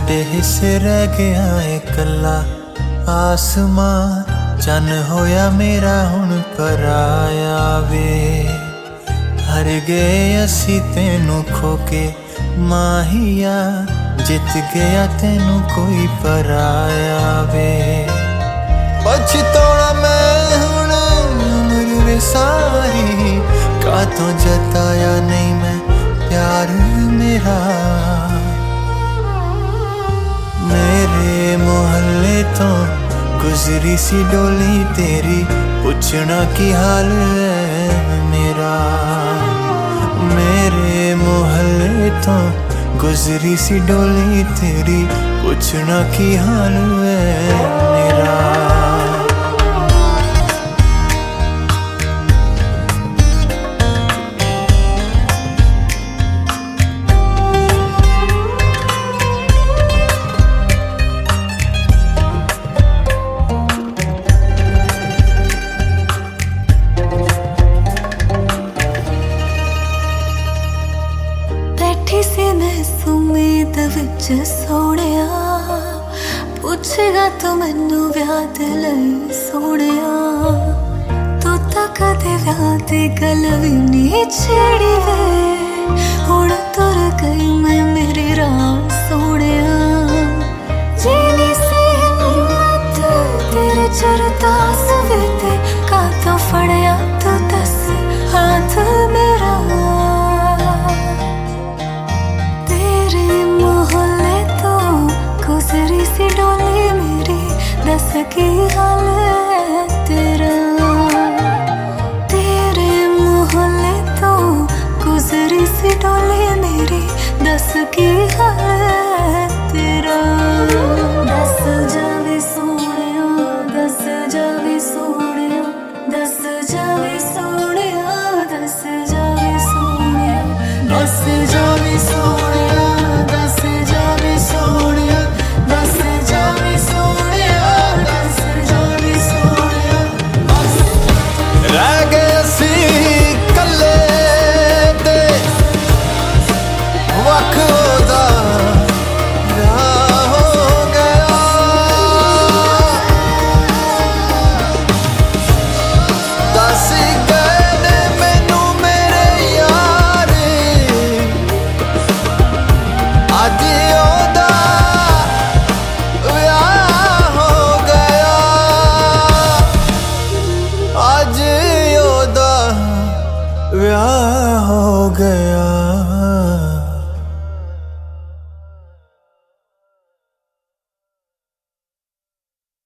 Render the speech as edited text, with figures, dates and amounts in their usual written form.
साडे हिस्से रह गया है कला आसमान चन होया मेरा हुण पराया वे हर गए असी तेनू खोके माहिया जित गया तेनू कोई पराया वे पछतौना मैं हुण उम्र वे सारी कातों जताया नहीं मैं प्यार मेरा मेरे मोहल्ले तो गुजरी सी डोली तेरी पूछना की हाल है मेरा मेरे मोहल्ले तो गुजरी सी डोली तेरी पूछना की हाल है मेरा सोनिया पूछेगा तू मैनू ब्याह दे लई सोनिया तू तां कदे ब्याह दी गल भी नहीं छेड़ी वे हुण तुर गई मैं मेरी राह सोनिया जीनी सी हिम्मत तेरे चरता सवे ते कातों फड़िया तू दस हाथ मेरा गुजरी सी डोली मेरी दस की हाल है तेरा तेरे मोहल्ले तो गुजरी सी डोली मेरी दस की हाल है तेरा दस जावे सोनिया दस जावे सोनिया दस जावे सोनिया दस जावे सोनिया दस जावे सोनिया दस जावे सोनिया रह गए असी कल्ले ते वख ओदा ब्याह हो गया दस गए ने मैनू मेरे यार अज ओदा ब्याह हो गया अज ब्याह हो गया।